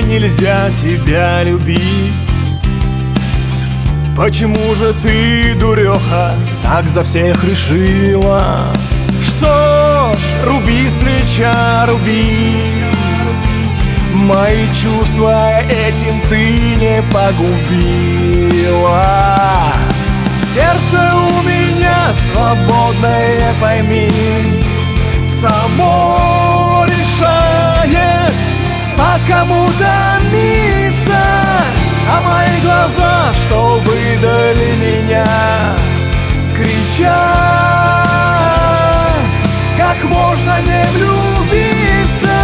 нельзя тебя любить? Почему же ты, дуреха, так за всех решила? Что ж, руби с плеча, руби. Мои чувства этим ты не погубила. Сердце у меня свободное, пойми, само решает, по кому томиться. А мои глаза, что выдали меня, кричат, как можно не влюбиться.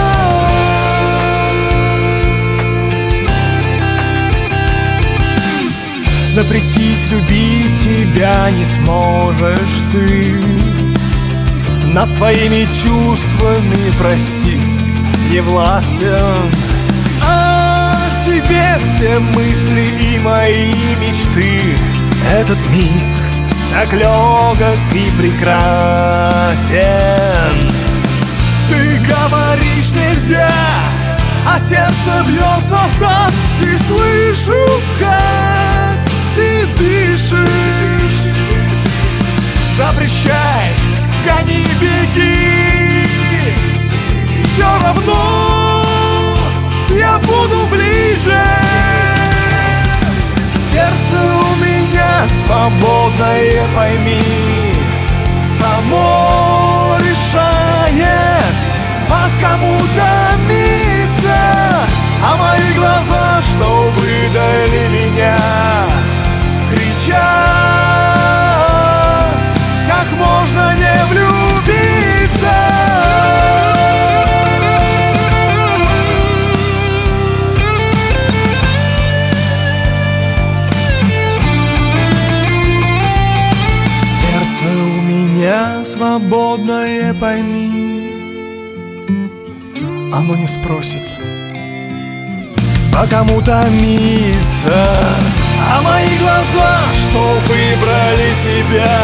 Запретить любить тебя не сможешь ты. Над своими чувствами, прости, не властен. А тебе все мысли и мои мечты. Этот миг так легок и прекрасен. Ты говоришь нельзя, а сердце бьется в такт. И слышу, как ты дышишь. Запрещай, гони, беги, все равно я буду ближе. Сердце у меня свободное, пойми, само решает, по кому томиться. А мои глаза, что выдали меня, кричат, как можно не влюбиться. Сердце у меня свободное, пойми, оно не спросит, по кому томиться. А мои глаза, что выбрали тебя,